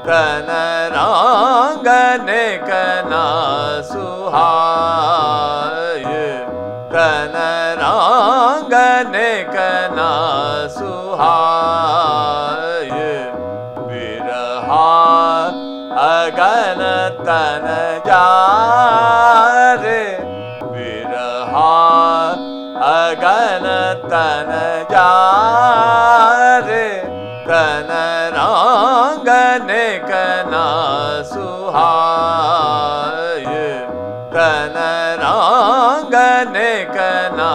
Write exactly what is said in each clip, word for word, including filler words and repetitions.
तन रांगने कना सुहाय तन रांगने कना सुहाय बिरहा अगन तन जारे बिरहा अगन तन जारे तन रांगने कना सुहाय तन रांगने कना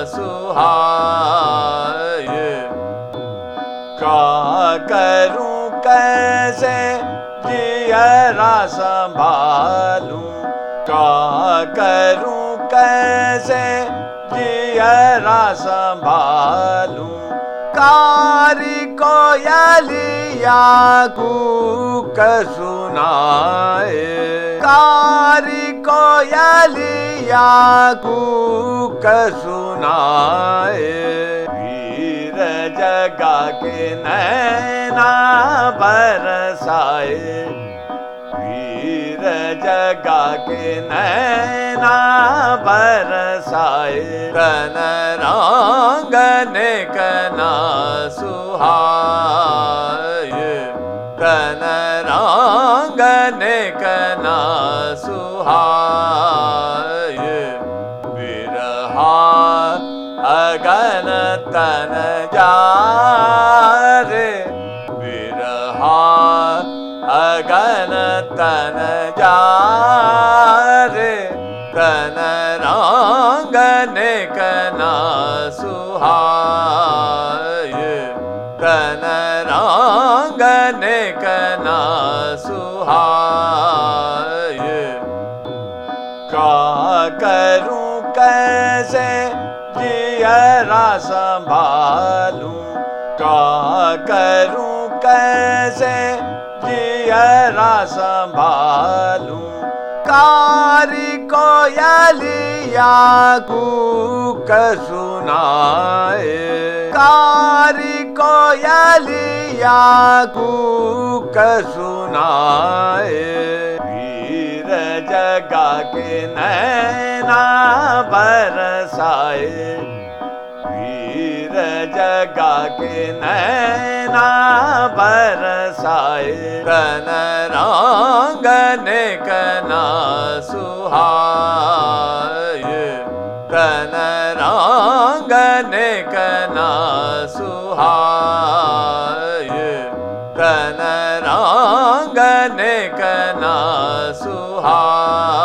सुहाय का करूं कैसे जियरा संभालूं का करूं कैसे जियरा संभालूं कारी कोयलिया कूक सुनाए कारी कोयलिया कूक सुनाए वीर जगा के नैना बरसाए वीर जगा के नैना बरसाए तन रांगने कना सुहाय तन रांगने कना सुहाय बिरहा अगन तन जारे बिरहा अगन तन जारे तन रांगने कना सुहाय तन रांगने कना सुहाय का करूं कैसे जियरा संभालूं का करूं कैसे जियरा संभालूं कारी कोयलिया कूक सुनाए कारी कोयलिया कूक सुनाए वीर जगा के नैना बरसाए वीर जगा के नैना बरसाए तन रांगने कना सुहाय तन रांगने कना सुहाय तन रांगने कना सुहाय